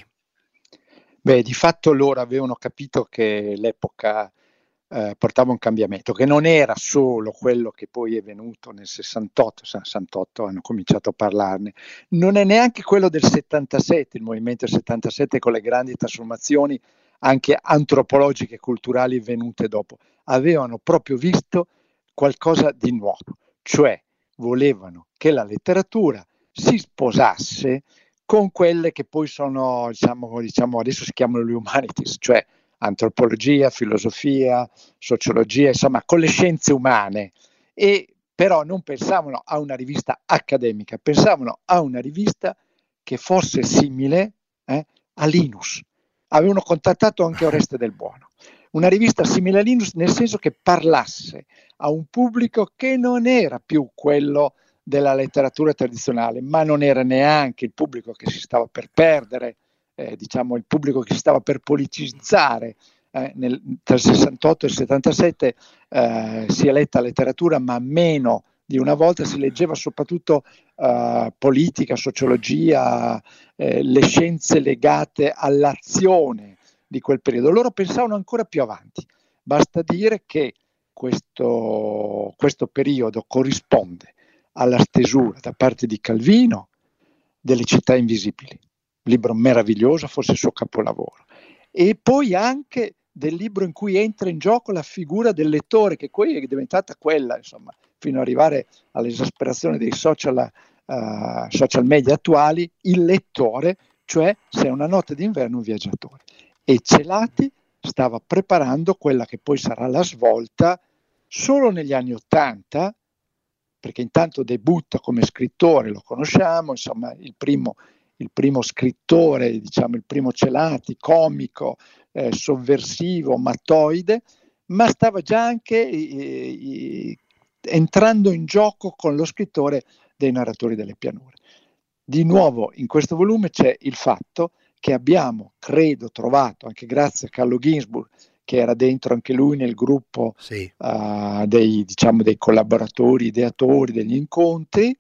Beh, di fatto loro avevano capito che l'epoca eh, portava un cambiamento, che non era solo quello che poi è venuto nel sessantotto, sessantotto hanno cominciato a parlarne, non è neanche quello del settantasette, il movimento del settantasette con le grandi trasformazioni anche antropologiche e culturali venute dopo. Avevano proprio visto qualcosa di nuovo, cioè volevano che la letteratura si sposasse con quelle che poi sono, diciamo, diciamo adesso si chiamano le humanities, cioè antropologia, filosofia, sociologia, insomma con le scienze umane, e però non pensavano a una rivista accademica, pensavano a una rivista che fosse simile eh, a Linus. Avevano contattato anche Oreste Del Buono, una rivista simile a Linus nel senso che parlasse a un pubblico che non era più quello della letteratura tradizionale, ma non era neanche il pubblico che si stava per perdere, eh, diciamo il pubblico che si stava per politicizzare. Eh, nel, tra il sessantotto e il settantasette eh, si è letta letteratura, ma meno di una volta. Si leggeva soprattutto eh, politica, sociologia, eh, le scienze legate all'azione di quel periodo. Loro pensavano ancora più avanti. Basta dire che questo, questo periodo corrisponde alla stesura da parte di Calvino delle Città Invisibili, libro meraviglioso, forse il suo capolavoro, e poi anche del libro in cui entra in gioco la figura del lettore, che poi è diventata quella, insomma, fino ad arrivare all'esasperazione dei social, uh, social media attuali, il lettore, cioè se è una notte d'inverno un viaggiatore. E Celati stava preparando quella che poi sarà la svolta solo negli anni Ottanta, perché intanto debutta come scrittore, lo conosciamo, insomma il primo, il primo scrittore, diciamo il primo Celati, comico, eh, sovversivo, mattoide, ma stava già anche eh, eh, entrando in gioco con lo scrittore dei Narratori delle pianure. Di nuovo in questo volume c'è il fatto che abbiamo, credo, trovato, anche grazie a Carlo Ginzburg, che era dentro anche lui nel gruppo sì. uh, dei, diciamo, dei collaboratori, ideatori degli incontri,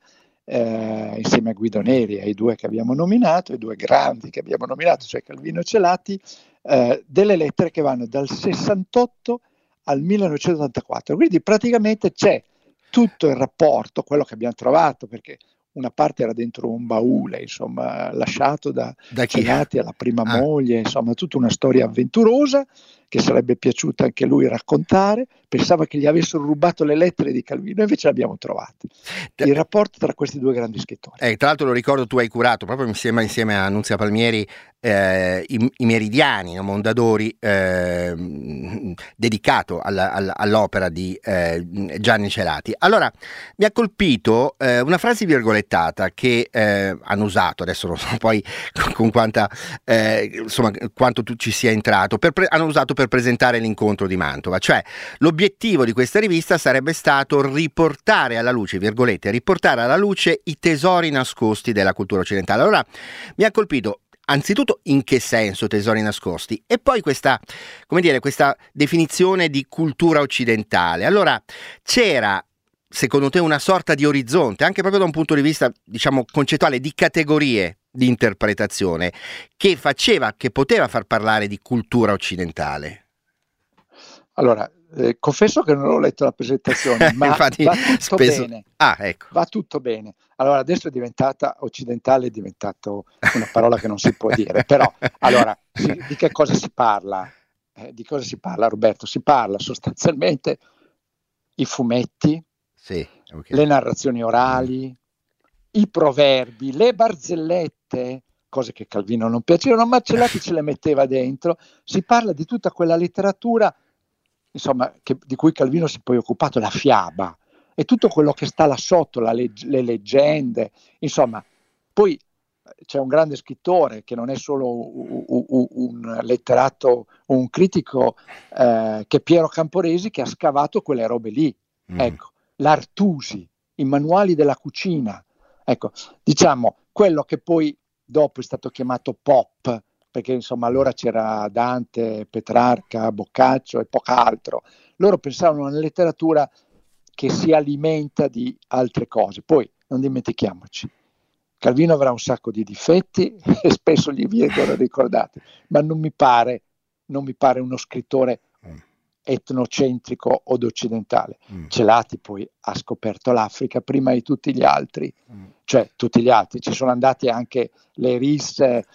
eh, insieme a Guido Neri, ai due che abbiamo nominato, ai due grandi che abbiamo nominato, cioè Calvino e Celati, eh, delle lettere che vanno dal sessantotto al millenovecentottantaquattro. Quindi praticamente c'è tutto il rapporto, quello che abbiamo trovato, perché una parte era dentro un baule, insomma, lasciato da, da Celati alla prima ah. moglie, insomma, tutta una storia avventurosa che sarebbe piaciuta anche lui raccontare. Pensava che gli avessero rubato le lettere di Calvino, invece le abbiamo trovate. Il rapporto tra questi due grandi scrittori. Eh, tra l'altro lo ricordo, tu hai curato proprio insieme, insieme a Nunzia Palmieri eh, i, i Meridiani, no? Mondadori, eh, dedicato alla, alla, all'opera di eh, Gianni Celati. Allora, mi ha colpito eh, una frase virgolettata che eh, hanno usato, adesso non so poi con, con quanta, eh, insomma, quanto tu ci sia entrato, per pre- hanno usato per presentare l'incontro di Mantova, cioè l'obiettivo di questa rivista sarebbe stato riportare alla luce, virgolette, riportare alla luce i tesori nascosti della cultura occidentale. Allora mi ha colpito anzitutto in che senso tesori nascosti e poi questa, come dire, questa definizione di cultura occidentale. Allora c'era secondo te una sorta di orizzonte, anche proprio da un punto di vista, diciamo, concettuale, di categorie di interpretazione che faceva, che poteva far parlare di cultura occidentale? Allora, eh, confesso che non ho letto la presentazione, ma Infatti, va tutto spesso... bene. Ah, ecco. Va tutto bene. Allora, adesso è diventata occidentale, è diventato una parola che non si può dire, però, allora, si, di che cosa si parla? Eh, di cosa si parla, Roberto? Si parla sostanzialmente i fumetti, sì, okay. le narrazioni orali, mm. i proverbi, le barzellette, cose che Calvino non piacevano, ma Celati ce le metteva dentro. Si parla di tutta quella letteratura, insomma, che, di cui Calvino si è poi occupato, la fiaba, e tutto quello che sta là sotto, la leg- le leggende, insomma. Poi c'è un grande scrittore che non è solo un, un, un letterato, un critico, eh, che è Piero Camporesi, che ha scavato quelle robe lì, mm. ecco, l'Artusi, i manuali della cucina, ecco, diciamo, quello che poi dopo è stato chiamato pop, perché insomma allora c'era Dante, Petrarca, Boccaccio e poco altro. Loro pensavano a una letteratura che si alimenta di altre cose. Poi non dimentichiamoci, Calvino avrà un sacco di difetti e spesso gli vengono ricordati, ma non mi pare, non mi pare uno scrittore etnocentrico od occidentale. Mm. Celati poi ha scoperto l'Africa prima di tutti gli altri, mm. cioè tutti gli altri, ci sono andati anche le risse,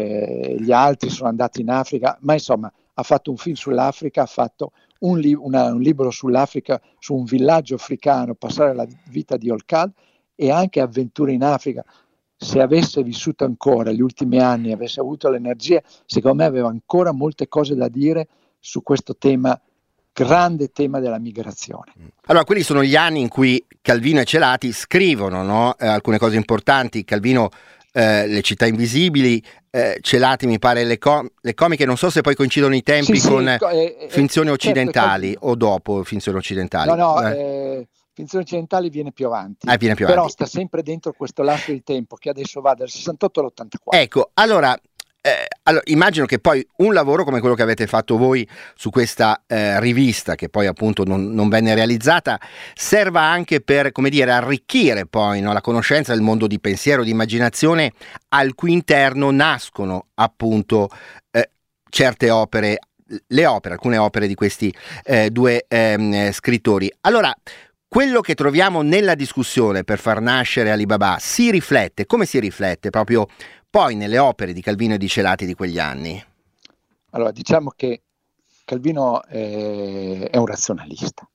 eh, gli altri sono andati in Africa, ma insomma ha fatto un film sull'Africa, ha fatto un, li- una, un libro sull'Africa, su un villaggio africano, passare la vita di Olcad, e anche avventure in Africa. Se avesse vissuto ancora gli ultimi anni, avesse avuto l'energia, secondo me aveva ancora molte cose da dire su questo tema, grande tema della migrazione. Allora, quelli sono gli anni in cui Calvino e Celati scrivono, no? eh, alcune cose importanti. Calvino eh, Le città invisibili, eh, Celati mi pare le, com- le comiche, non so se poi coincidono i tempi sì, con sì, eh, Finzioni eh, occidentali certo, o dopo Finzioni occidentali. No, no, eh. eh, Finzioni occidentali viene più avanti, ah, viene più però avanti. sta sempre dentro questo lasso di tempo che adesso va dal sessantotto all'ottantaquattro. Ecco, allora... Eh, allora, immagino che poi un lavoro come quello che avete fatto voi su questa eh, rivista, che poi appunto non, non venne realizzata, serva anche per, come dire, arricchire poi, no, la conoscenza del mondo di pensiero, di immaginazione, al cui interno nascono appunto eh, certe opere, le opere, alcune opere di questi eh, due eh, scrittori. Allora, quello che troviamo nella discussione per far nascere Alibaba si riflette, come si riflette proprio poi nelle opere di Calvino e di Celati di quegli anni? Allora, diciamo che Calvino è, è un razionalista,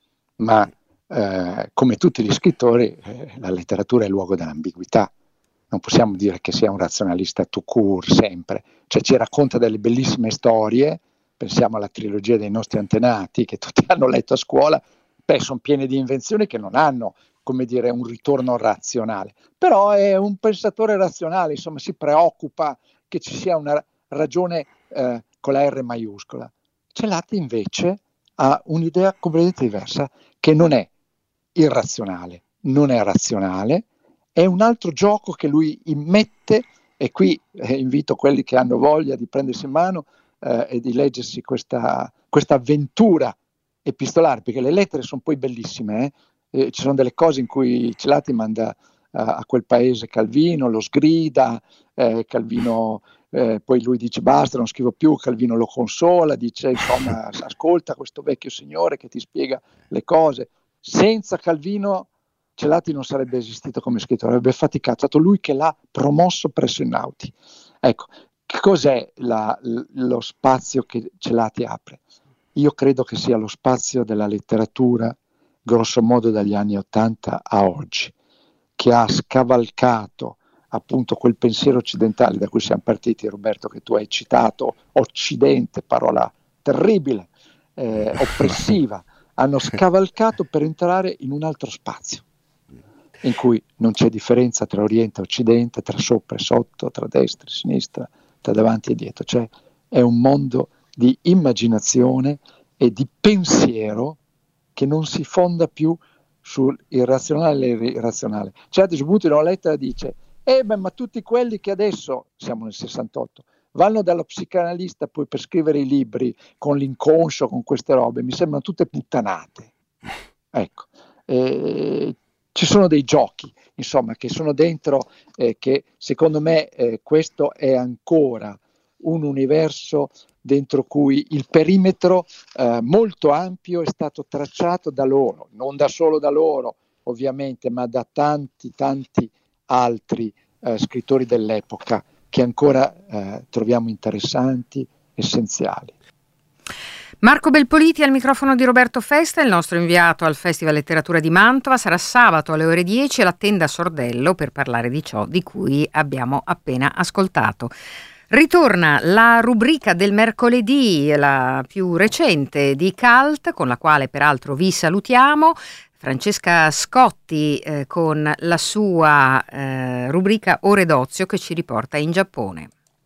ma eh, come tutti gli scrittori eh, la letteratura è il luogo dell'ambiguità. Non possiamo dire che sia un razionalista tout court sempre, cioè ci racconta delle bellissime storie, pensiamo alla trilogia dei nostri antenati che tutti hanno letto a scuola, beh, sono piene di invenzioni che non hanno, come dire, un ritorno razionale, però è un pensatore razionale, insomma si preoccupa che ci sia una ragione eh, con la R maiuscola. Celati invece ha un'idea completamente diversa, che non è irrazionale, non è razionale, è un altro gioco che lui immette, e qui eh, invito quelli che hanno voglia di prendersi in mano eh, e di leggersi questa, questa avventura epistolare, perché le lettere sono poi bellissime, eh? Eh, ci sono delle cose in cui Celati manda uh, a quel paese Calvino, lo sgrida, eh, Calvino eh, poi lui dice basta, non scrivo più, Calvino lo consola, dice insomma ascolta questo vecchio signore che ti spiega le cose. Senza Calvino Celati non sarebbe esistito come scrittore, avrebbe faticato, è stato lui che l'ha promosso presso i Nauti. Ecco, che cos'è la, lo spazio che Celati apre? Io credo che sia lo spazio della letteratura grosso modo dagli anni ottanta a oggi, che ha scavalcato appunto quel pensiero occidentale da cui siamo partiti, Roberto, che tu hai citato, occidente, parola terribile, eh, oppressiva, hanno scavalcato per entrare in un altro spazio, in cui non c'è differenza tra Oriente e Occidente, tra sopra e sotto, tra destra e sinistra, tra davanti e dietro, cioè è un mondo di immaginazione e di pensiero che non si fonda più sul irrazionale e l'irrazionale. Cioè, a questo punto in una lettera dice eh beh, ma tutti quelli che adesso, siamo nel sessantotto, vanno dallo psicanalista poi per scrivere i libri con l'inconscio, con queste robe, mi sembrano tutte puttanate. Ecco, eh, ci sono dei giochi, insomma, che sono dentro, eh, che secondo me eh, questo è ancora un universo dentro cui il perimetro eh, molto ampio è stato tracciato da loro, non da solo da loro ovviamente, ma da tanti tanti altri eh, scrittori dell'epoca che ancora eh, troviamo interessanti, essenziali. Marco Belpoliti al microfono di Roberto Festa, il nostro inviato al Festival Letteratura di Mantova. Sarà sabato alle ore dieci alla Tenda Sordello per parlare di ciò di cui abbiamo appena ascoltato. Ritorna la rubrica del mercoledì, la più recente di Cult, con la quale peraltro vi salutiamo. Francesca Scotti eh, con la sua eh, rubrica Ore d'Ozio che ci riporta in Giappone.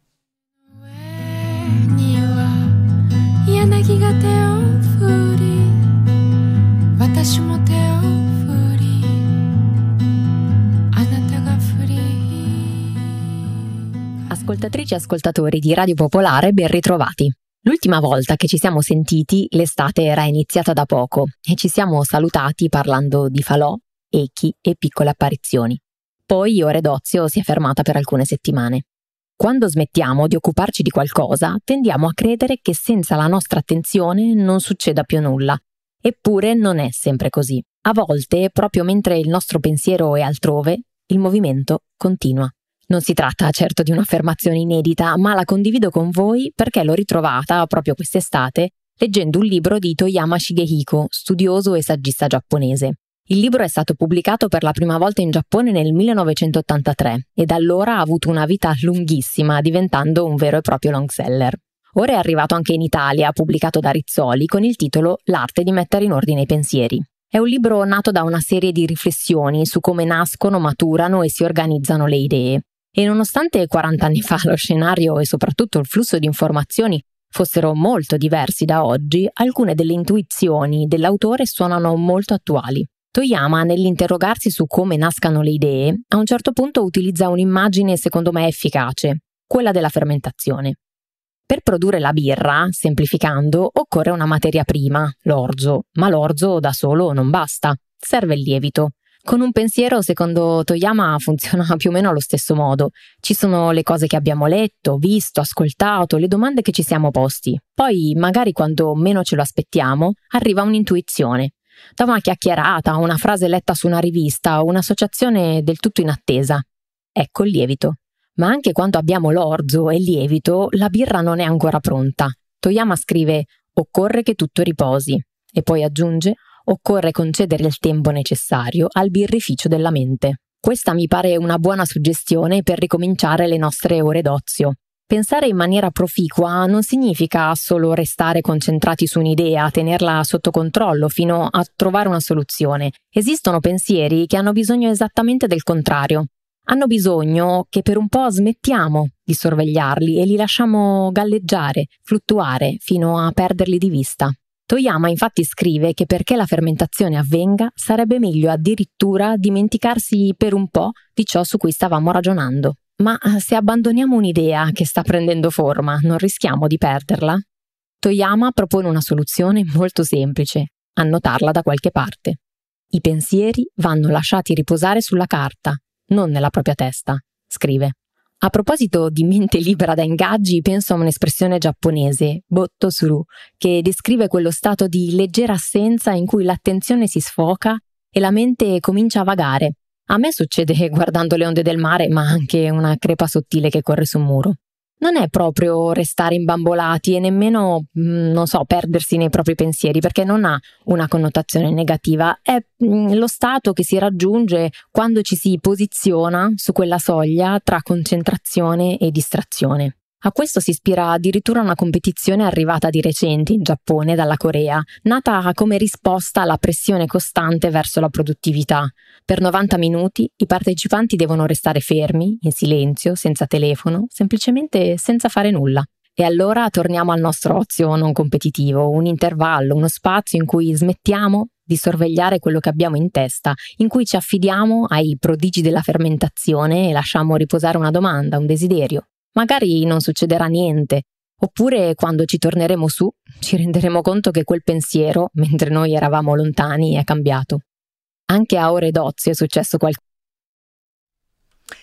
Ascoltatrici e ascoltatori di Radio Popolare, ben ritrovati. L'ultima volta che ci siamo sentiti l'estate era iniziata da poco e ci siamo salutati parlando di falò, echi e piccole apparizioni. Poi Ore d'Ozio si è fermata per alcune settimane. Quando smettiamo di occuparci di qualcosa, tendiamo a credere che senza la nostra attenzione non succeda più nulla. Eppure non è sempre così. A volte, proprio mentre il nostro pensiero è altrove, il movimento continua. Non si tratta certo di un'affermazione inedita, ma la condivido con voi perché l'ho ritrovata proprio quest'estate leggendo un libro di Toyama Shigehiko, studioso e saggista giapponese. Il libro è stato pubblicato per la prima volta in Giappone nel millenovecentottantatré e da allora ha avuto una vita lunghissima, diventando un vero e proprio long seller. Ora è arrivato anche in Italia, pubblicato da Rizzoli, con il titolo L'arte di mettere in ordine i pensieri. È un libro nato da una serie di riflessioni su come nascono, maturano e si organizzano le idee. E nonostante quaranta anni fa lo scenario e soprattutto il flusso di informazioni fossero molto diversi da oggi, alcune delle intuizioni dell'autore suonano molto attuali. Toyama, nell'interrogarsi su come nascano le idee, a un certo punto utilizza un'immagine secondo me efficace, quella della fermentazione. Per produrre la birra, semplificando, occorre una materia prima, l'orzo, ma l'orzo da solo non basta, serve il lievito. Con un pensiero, secondo Toyama, funziona più o meno allo stesso modo. Ci sono le cose che abbiamo letto, visto, ascoltato, le domande che ci siamo posti. Poi, magari quando meno ce lo aspettiamo, arriva un'intuizione. Da una chiacchierata, una frase letta su una rivista o un'associazione del tutto inattesa. Ecco il lievito. Ma anche quando abbiamo l'orzo e il lievito, la birra non è ancora pronta. Toyama scrive: occorre che tutto riposi. E poi aggiunge: occorre concedere il tempo necessario al birrificio della mente. Questa mi pare una buona suggestione per ricominciare le nostre ore d'ozio. Pensare in maniera proficua non significa solo restare concentrati su un'idea, tenerla sotto controllo fino a trovare una soluzione. Esistono pensieri che hanno bisogno esattamente del contrario. Hanno bisogno che per un po' smettiamo di sorvegliarli e li lasciamo galleggiare, fluttuare, fino a perderli di vista. Toyama infatti scrive che perché la fermentazione avvenga sarebbe meglio addirittura dimenticarsi per un po' di ciò su cui stavamo ragionando. Ma se abbandoniamo un'idea che sta prendendo forma, non rischiamo di perderla? Toyama propone una soluzione molto semplice: annotarla da qualche parte. I pensieri vanno lasciati riposare sulla carta, non nella propria testa, scrive. A proposito di mente libera da ingaggi, penso a un'espressione giapponese, botto suru, che descrive quello stato di leggera assenza in cui l'attenzione si sfoca e la mente comincia a vagare. A me succede guardando le onde del mare, ma anche una crepa sottile che corre su un muro. Non è proprio restare imbambolati e nemmeno, non so, perdersi nei propri pensieri, perché non ha una connotazione negativa. È lo stato che si raggiunge quando ci si posiziona su quella soglia tra concentrazione e distrazione. A questo si ispira addirittura una competizione arrivata di recente in Giappone dalla Corea, nata come risposta alla pressione costante verso la produttività. Per novanta minuti i partecipanti devono restare fermi, in silenzio, senza telefono, semplicemente senza fare nulla. E allora torniamo al nostro ozio non competitivo, un intervallo, uno spazio in cui smettiamo di sorvegliare quello che abbiamo in testa, in cui ci affidiamo ai prodigi della fermentazione e lasciamo riposare una domanda, un desiderio. Magari non succederà niente, oppure quando ci torneremo su ci renderemo conto che quel pensiero, mentre noi eravamo lontani, è cambiato. Anche a ore d'ozio è successo qualcosa.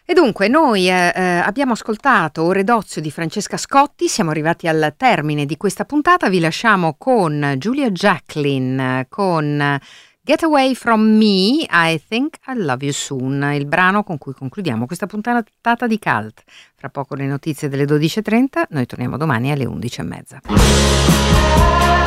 E dunque noi eh, eh, abbiamo ascoltato Ore d'Ozio di Francesca Scotti, siamo arrivati al termine di questa puntata, vi lasciamo con Julia Jacqueline, con Get Away From Me, I Think I Love You Soon, il brano con cui concludiamo questa puntata di Cult. Fra poco le notizie delle dodici e trenta, noi torniamo domani alle undici e mezza.